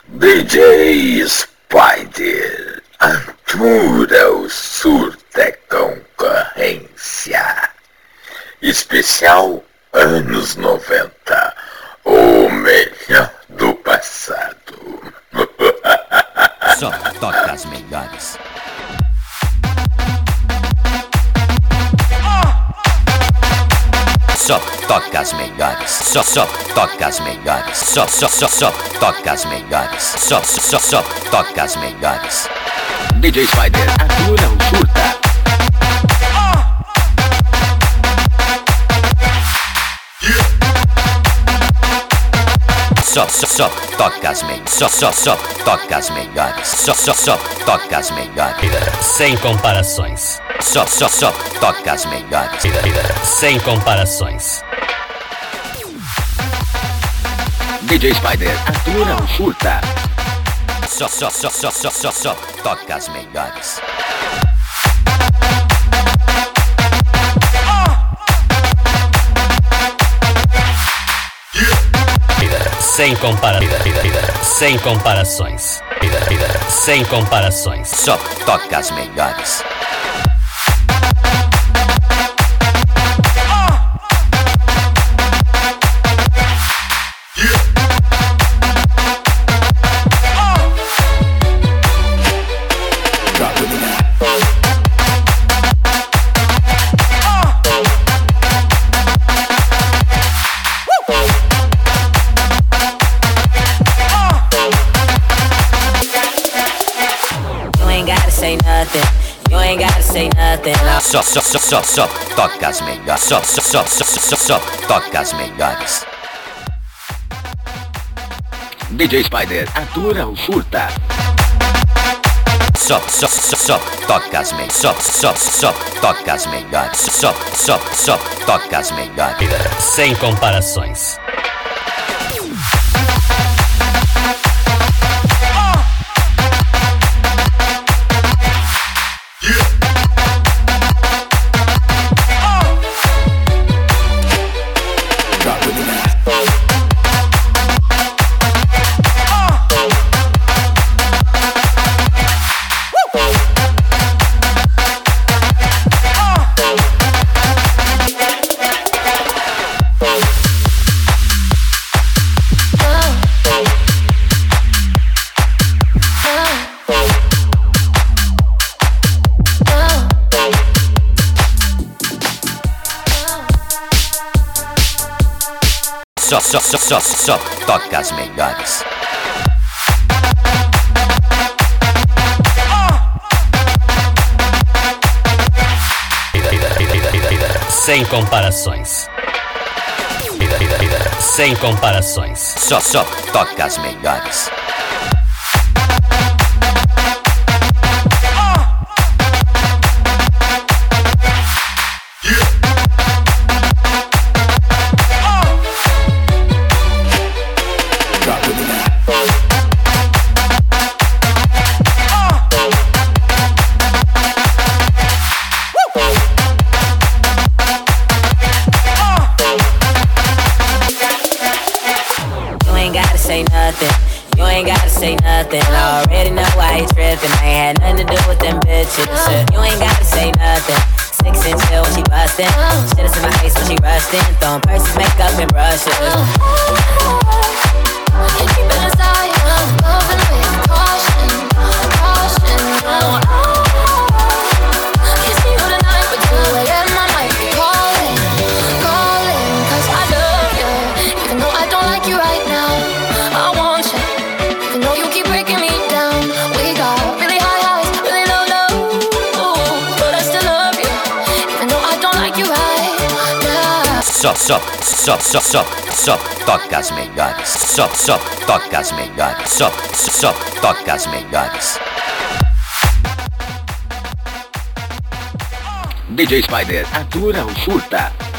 DJ Spider atura o surta concorrência. Especial anos 90, o melhor do passado. Só toca as melhores. Só toca as melhores. Só toca as melhores. Só toca as melhores. Só toca as melhores. DJ Spider atura o surta. Só toca as melhores. Só toca as melhores. Só toca as melhores. Sem comparações. Só toca as melhores. Sem comparações. DJ Spider atura o surta. Só toca as melhores. Sem comparações. Sem comparações. Só toca as melhores. You ain't gotta say nothing. Só toca as melhores. Só toca as melhores. DJ Spider atura o surta. Só toca as melhores. Só toca as melhores. Só toca as melhores. Sem comparações. Só toca as melhores. Sem comparações. Sem comparações. Só toca as melhores. You ain't gotta say nothing. I already know why you trippin'. I ain't had nothing to do with them bitches. You ain't gotta say nothing. 6 inch heel when she bustin'. Shit is in my face when she rustin'. Throwing purses, makeup, and brushes. Can't keep it inside. Loving with caution. Can't see you tonight, but 2 a.m. I might be calling. 'Cause I love you, even though I don't like you right now. I want you, even though you keep breaking me down. We got really high highs, really low lows, but I still love you, even though I don't like you right now. Só toca as melhores. Só toca as melhores. Só toca as melhores. DJ Spider atura o surta.